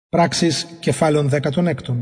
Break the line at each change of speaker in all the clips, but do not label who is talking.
Πράξεις κεφάλαιον 16.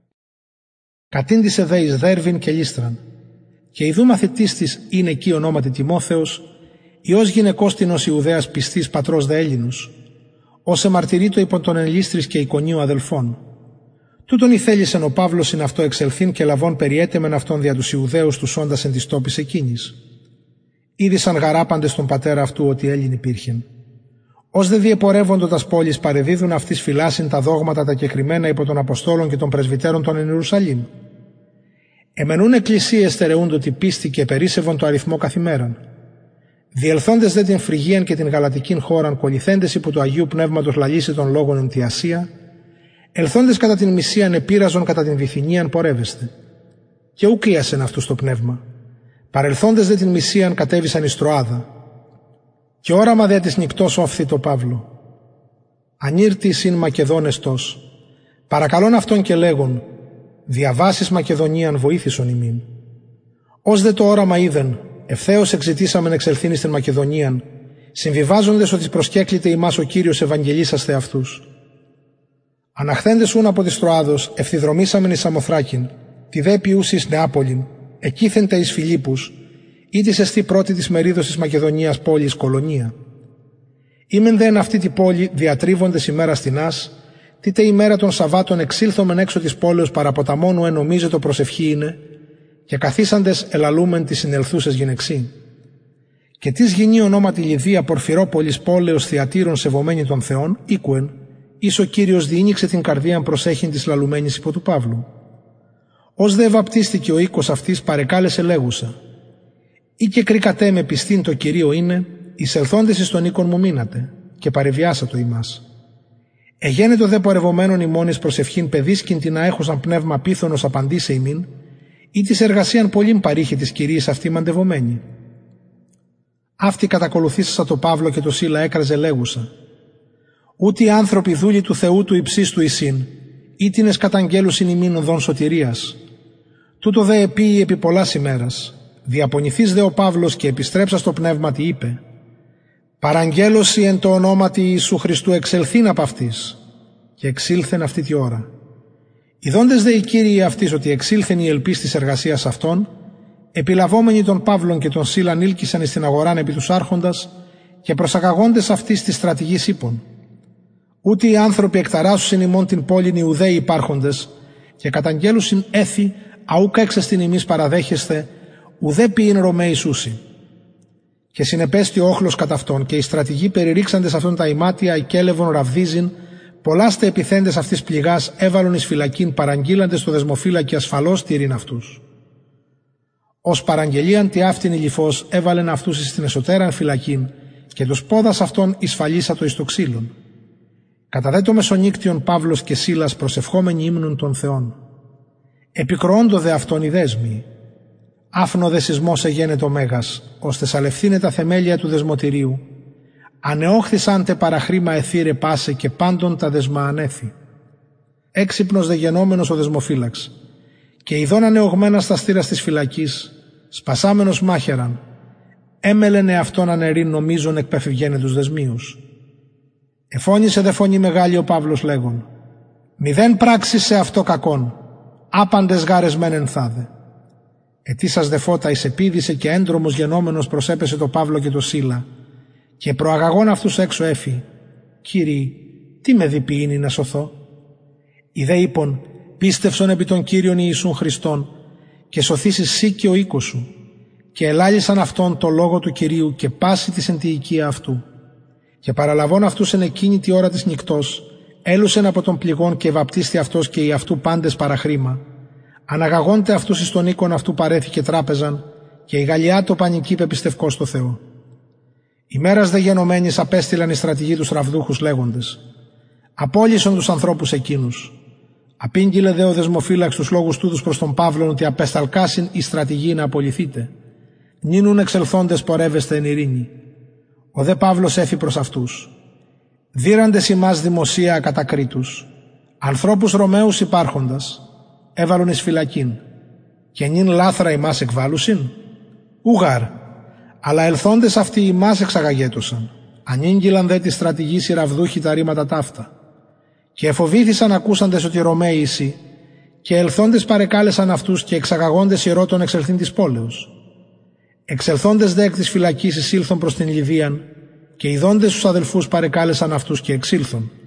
Κατήντησε δε εις Δέρβην και Λύστραν, και ιδού μαθητής της είναι εκεί ονόματι Τιμόθεος, ιός γυναικός τινος Ιουδαίας πιστής πατρός δε Έλληνους, ως εμαρτυρείτο υπό τον εν Λύστρης και Ικονίου αδελφών. Τούτον ηθέλησεν ο Παύλος ειν αυτό εξελθήν και λαβών περιέτεμεν αυτόν δια τους Ιουδαίους τους όντας εν της τόπης εκείνης. Είδησαν γαράπαντες τον πατέρα αυτού ότι Έλλην υπήρχεν. Ως δε διεπορεύοντο τας πόλεις παρεδίδουν αυτής φυλάσιν τα δόγματα τα κεκριμένα υπό των Αποστόλων και των Πρεσβυτέρων των εν Ιερουσαλήμ. Εμενούν εκκλησίες στερεούντο τη πίστη και περίσσευον το αριθμό καθημέραν. Διελθόντες δε την Φρυγίαν και την Γαλατικήν χώραν, κολληθέντες υπό του Αγίου Πνεύματος λαλήσει των λόγων εν τη Ασία, ελθόντες κατά την Μυσίαν επήραζον κατά την Βυθινίαν πορεύεστε. Και ουκ ίασεν αυτούς το πνεύμα. Παρελθόντες δε την Μυσίαν κατέβησαν εις Τροάδα. Και όραμα δε της νυκτός οφθη το Παύλο. Ανήρτη συν Μακεδόνεστος, παρακαλών αυτόν και λέγον, διαβάσεις Μακεδονίαν βοήθησον ημίν. Ως δε το όραμα είδεν, ευθέως εξητήσαμεν εξελθήν στην Μακεδονίαν, συμβιβάζοντες ότι προσκέκληται ημάς ο Κύριος Ευαγγελίσαστε αυτούς. Αναχθέντες ούν από της Τροάδος, ευθυδρομήσαμεν εις Σαμοθράκην, τη δε ποιούσης Νεάπολην, εκείθενται εις Φιλίππους, ή της εστί πρώτη της μερίδος της Μακεδονίας πόλης Κολονία. Ήμεν δε εν αυτή τη πόλη διατρίβοντες ημέρα στινάς, τίτε ημέρα των Σαββάτων εξήλθομεν έξω της πόλεως παραποταμόνου εν νομίζετο προσευχή είναι, και καθίσαντες ελαλούμεν τις συνελθούσες γυναιξή. Και της γινή ονόματι Λιδία Πορφυρόπολης πόλεως Θιατήρων σεβομένη των Θεών, οίκουεν, εις ο Κύριος διήνυξε την καρδίαν προσέχην της λαλουμένης υπό του Παύλου. Ως δε βαπτίστηκε ο οίκος αυτής παρεκάλεσε λέγουσα, «Ή και κρίκατε με πιστήν το Κυρίο είναι, εισελθόντες εις τον οίκον μου μείνατε, και παρεβιάσατο ημάς. Εγένετο δε πορευομένων ημώνης προσευχήν παιδίσκην την να έχουσαν πνεύμα πίθωνος απαντήσε ημίν, ή της εργασίαν πολλήν παρήχε της Κυρίης αυτή μαντευομένη». Αυτή κατακολουθήσασα το Παύλο και το Σίλα έκραζε λέγουσα, «Ούτε οι άνθρωποι δούλοι του Θεού του υψίστου εισήν, ήτινες καταγγέλουσιν ημίν οδόν σωτηρίας. Τούτο δε επίη επί πολλάς ημέρας. Διαπονηθείς δε ο Παύλος και επιστρέψα στο πνεύμα τι είπε, παραγγέλωση εν το ονόματι Ιησού Χριστού εξελθήν απ' αυτής, και εξήλθεν αυτή τη ώρα. Ιδώντες δε οι Κύριοι αυτής ότι εξήλθεν η ελπίς της εργασίας αυτών, επιλαβόμενοι των Παύλων και των Σίλαν ήλκησαν εις την αγοράν επί τους άρχοντας και προσαγαγόντες αυτής της στρατηγής είπων, ούτε οι άνθρωποι εκταράσουσιν ημών την πόλην Ιουδαίοι υπάρχοντες και καταγγέλουσιν έθι αούκα έξαστην ημείς παραδέχεστε, ουδέ ποιήν Ρωμαίοι σούσι. Και συνεπέστη ο όχλος κατά αυτόν, και οι στρατηγοί περιρίξαντες αυτόν τα ημάτια, εκέλευον ραβδίζειν, πολλάστε επιθέντες αυτής πληγάς έβαλον εις φυλακήν, παραγγείλαντες το δεσμοφύλακι ασφαλώς τηρήν αυτούς. Ως παραγγελίαν τι αυτήν ηλιφώς έβαλεν αυτούς εις την εσωτέραν φυλακήν, και τους πόδας αυτών εισφαλίσατο εις το ξύλον. Κατά δε το μεσονύκτιον Παύλος και Σίλας προσευχόμενοι ύμνουν των Θεών. Επικροώντο δε αυτόν οι δέσμοι. Άφνο δε σεισμός εγένετο μέγας, ώστε σαλευθύνε τα θεμέλια του δεσμοτηρίου. Ανεόχθησαν τε παραχρήμα εθύρε πάσε και πάντων τα δεσμα ανέφη. Έξυπνος δε γενόμενος ο δεσμοφύλαξ. Και ειδών ανεωγμένα στα στήρας της φυλακής, σπασάμενος μάχεραν, έμελεν εαυτόν ανερήν νομίζον εκπεφευγένε τους δεσμίους. Εφώνησε δε φωνή μεγάλη ο Παύλος λέγον, «Μηδέν πράξεις σε αυτό κακόν, άπαντες γάρες μεν ενθάδε». Ετήσας δε φώτα εισεπίδησε και έντρομος γενόμενος προσέπεσε το Παύλο και το Σίλα και προαγαγών αυτούς έξω έφη. «Κύριοι, τι με διποιήνει να σωθώ?» Οι δε είπων, «Πίστευσον επί τον Κύριον Ιησούν Χριστόν και σωθήσεις σύ και ο οίκος σου». Και ελάλησαν αυτόν το λόγο του Κυρίου και πάση της εν τη οικία αυτού. Και παραλαβών αυτούς εν εκείνη τη ώρα της νυκτός, έλουσεν από τον πληγόν και βαπτίστη αυτός και οι αυτού πάντες παραχρήμα. Αναγαγόνται αυτούς εις τον οίκον αυτού παρέθηκε τράπεζαν, και η Γαλλιά το πανική πεπιστευκό στο Θεό. Ημέρας δε γενομένης απέστειλαν οι στρατηγοί τους ραβδούχους λέγοντες, «Απόλυσον τους ανθρώπους εκείνους». Απήγγειλε δε ο δεσμοφύλαξ τους λόγους τούτους προς τον Παύλον ότι απεσταλκάσιν οι στρατηγοί να απολυθείτε. Νίνουν εξελθόντες πορεύεστε εν ειρήνη. Ο δε Παύλος έφη προς αυτούς. Δίραντες ημάς δημοσία ακατακρίτους, ανθρώπους Ρωμαίους υπάρχοντας, έβαλον εις φυλακήν, και νυν λάθρα ημάς εκβάλουσιν. Ουγάρ, αλλά ελθόντες αυτοί ημάς εξαγαγέτωσαν, ανήγγυλαν δε τη στρατηγής οι ραβδούχοι τα ρήματα ταύτα. Και εφοβήθησαν ακούσαντες ότι Ρωμαίοι εισι, και ελθόντες παρεκάλεσαν αυτούς και εξαγαγόντες ιερότων εξελθύν της πόλεως. Εξελθόντες δε εκ της φυλακής εισήλθον προς την Λιδίαν, και ειδώντες τους αδελφούς παρεκάλεσαν αυτούς και εξήλθον.